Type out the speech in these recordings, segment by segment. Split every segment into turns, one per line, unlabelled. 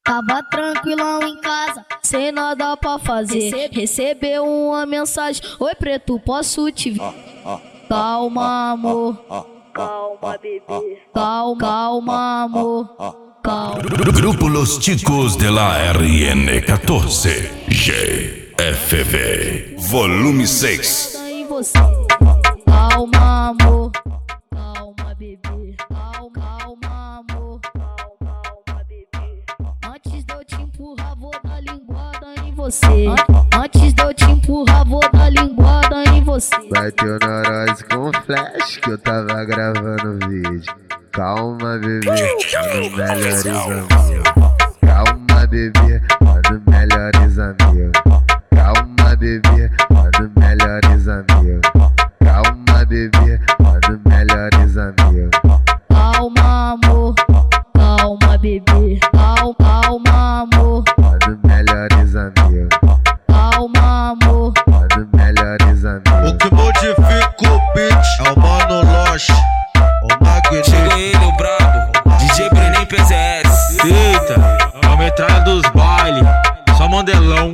Tava tranquilão em casa, sem nada pra fazer. Recebeu uma mensagem: oi preto, posso te ver? Calma amor, calma bebê, calma amor, calma.
Grupo Los Chicos de la RN14 GFV Volume 6.
Calma amor, calma bebê, calma amor, calma bebê. Antes de eu te empurrar vou dar linguada em você. Antes de eu te empurrar vou dar linguada em você.
Bateu neurose com flash que eu tava gravando vídeo. Calma bebê, mano, melhores amigos. Calma bebê, mano, melhores amigos. Calma bebê, mano, melhores amigos. Calma bebê, mano, melhores amigos.
Calma amor, calma bebê, calma amor,
Mano, melhores amigos.
calma amor.
Mano, melhores amigos.
O que modifica o beat é o Mano Loche, o Magnífico.
Chega ele, o brabo, DJ Brenem PZS.
Eita, a metralha dos baile, só mandelão.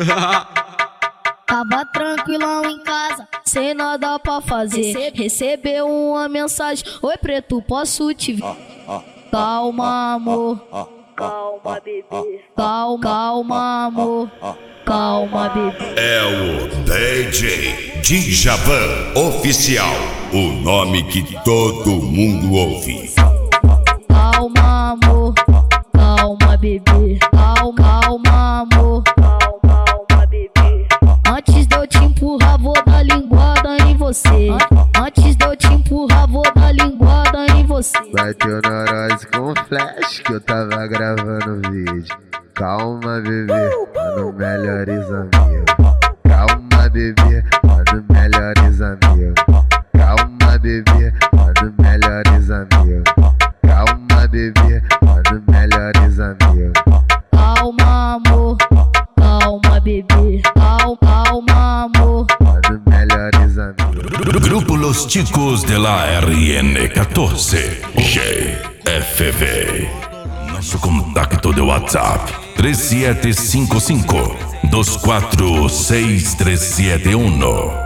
Tava tranquilão em casa, sem nada pra fazer. Recebeu uma mensagem: oi preto, posso te ver? Calma amor, calma bebê, calma amor, calma bebê.
É o DJ Djavan Oficial, o nome que todo mundo ouve.
Calma amor, calma bebê, calma amor, calma bebê. Antes de eu te empurrar vou dar linguada em você. Antes de eu te empurrar vou dar linguada em você.
Bateu neurose com flash que eu tava gravando vídeo. Calma bebê, mano, melhores amigos. Calma bebê, mano, melhores amigos. Calma bebê, mano, melhores amigos. Calma bebê, mano, melhores amigos.
Calma amor, calma bebê, calma amor.
Mano, melhores amigos.
Grupo Los Chicos de la RN14 GFV. Nosso contato de WhatsApp 3755 246371.